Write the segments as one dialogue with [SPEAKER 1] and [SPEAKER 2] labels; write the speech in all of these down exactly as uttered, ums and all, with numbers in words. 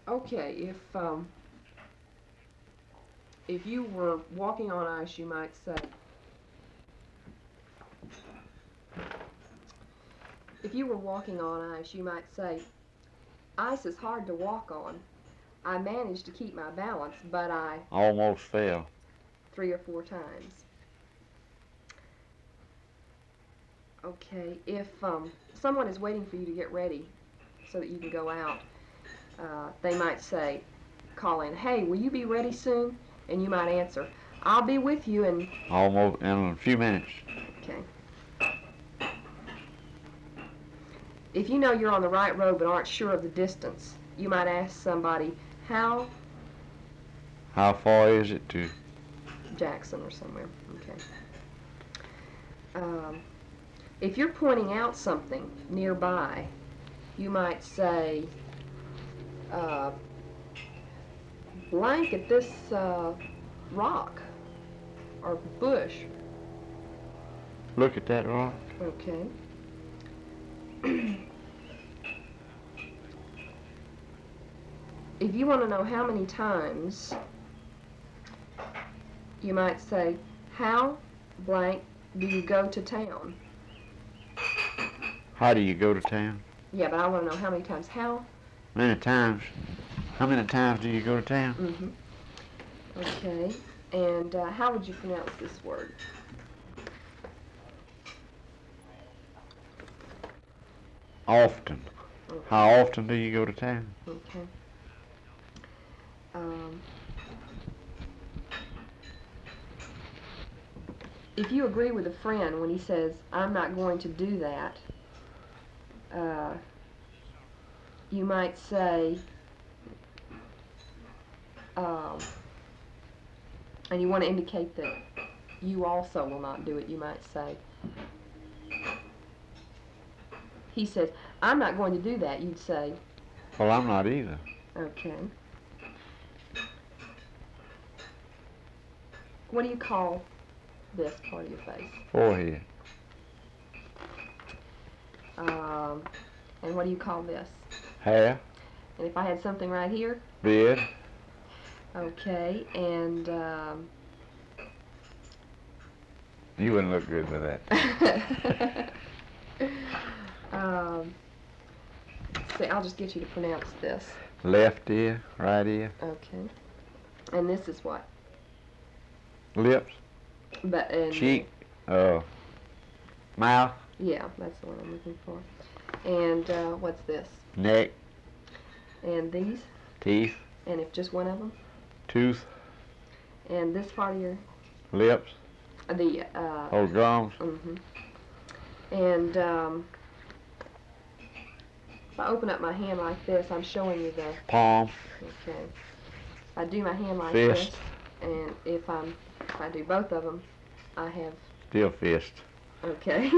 [SPEAKER 1] Okay, if um, if you were walking on ice, you might say, if you were walking on ice, you might say, ice is hard to walk on. I managed to keep my balance, but I
[SPEAKER 2] almost fell.
[SPEAKER 1] Three or four times. Okay, if um, someone is waiting for you to get ready so that you can go out, uh, they might say, call in, hey, will you be ready soon? And you might answer, I'll be with you in...
[SPEAKER 2] Almost in a few minutes.
[SPEAKER 1] Okay. If you know you're on the right road but aren't sure of the distance, you might ask somebody, how...
[SPEAKER 2] How far is it to...
[SPEAKER 1] Jackson or somewhere. Okay. Um, if you're pointing out something nearby, you might say, uh, blank at this uh, rock or bush.
[SPEAKER 2] Look at that rock.
[SPEAKER 1] Okay. If you want to know how many times, you might say, how blank do you go to town?
[SPEAKER 2] How do you go to town?
[SPEAKER 1] Yeah, but I want to know how many times. How?
[SPEAKER 2] Many times. How many times do you go to town?
[SPEAKER 1] Mm-hmm. Okay. And uh, how would you pronounce this word?
[SPEAKER 2] Often.
[SPEAKER 1] Okay.
[SPEAKER 2] How often do you go to town?
[SPEAKER 1] Okay. Um, if you agree with a friend when he says, I'm not going to do that, uh, you might say, um, and you want to indicate that you also will not do it, you might say, he says, I'm not going to do that, you'd say,
[SPEAKER 2] well, I'm not either.
[SPEAKER 1] Okay. What do you call this part of your face?
[SPEAKER 2] Forehead.
[SPEAKER 1] Um, and what do you call this?
[SPEAKER 2] Hair.
[SPEAKER 1] And if I had something right here?
[SPEAKER 2] Beard.
[SPEAKER 1] Okay, and um,
[SPEAKER 2] you wouldn't look good with that.
[SPEAKER 1] um, see, I'll just get you to pronounce this.
[SPEAKER 2] Left ear, right ear.
[SPEAKER 1] Okay. And this is what?
[SPEAKER 2] Lips.
[SPEAKER 1] But and
[SPEAKER 2] cheek. Uh, mouth.
[SPEAKER 1] Yeah, that's the one I'm looking for. And uh, what's this?
[SPEAKER 2] Neck.
[SPEAKER 1] And these?
[SPEAKER 2] Teeth.
[SPEAKER 1] And if just one of them?
[SPEAKER 2] Tooth.
[SPEAKER 1] And this part of your?
[SPEAKER 2] Lips.
[SPEAKER 1] The uh.
[SPEAKER 2] Oh, gums.
[SPEAKER 1] Mhm. And um, if I open up my hand like this, I'm showing you the
[SPEAKER 2] palm.
[SPEAKER 1] Okay. If I do my hand like
[SPEAKER 2] fist.
[SPEAKER 1] this, and if I'm if I do both of them, I have
[SPEAKER 2] still fist.
[SPEAKER 1] Okay.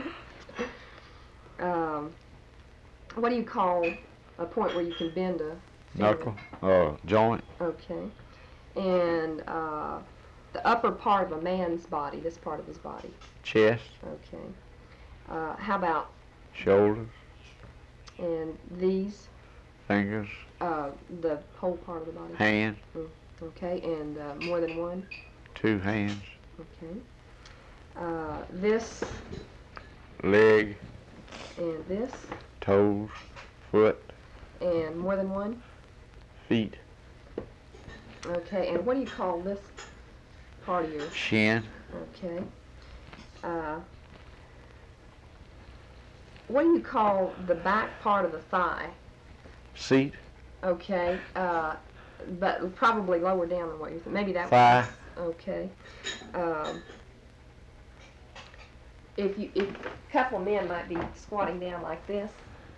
[SPEAKER 1] um, what do you call a point where you can bend a
[SPEAKER 2] knuckle? Uh, joint.
[SPEAKER 1] Okay. And uh, the upper part of a man's body, this part of his body.
[SPEAKER 2] Chest.
[SPEAKER 1] Okay. Uh, how about?
[SPEAKER 2] Shoulders.
[SPEAKER 1] And these?
[SPEAKER 2] Fingers.
[SPEAKER 1] Uh, the whole part of the body.
[SPEAKER 2] Hand.
[SPEAKER 1] Mm, okay. And uh, more than one?
[SPEAKER 2] Two hands.
[SPEAKER 1] Okay. Uh, this?
[SPEAKER 2] Leg.
[SPEAKER 1] And this?
[SPEAKER 2] Toes. Foot.
[SPEAKER 1] And more than one?
[SPEAKER 2] Feet.
[SPEAKER 1] Okay, and what do you call this part of your...
[SPEAKER 2] Shin.
[SPEAKER 1] Okay. Uh, what do you call the back part of the thigh?
[SPEAKER 2] Seat.
[SPEAKER 1] Okay, uh, but probably lower down than what you think. Maybe that
[SPEAKER 2] thigh.
[SPEAKER 1] Was, okay. Um, if you, if a couple of men might be squatting down like this.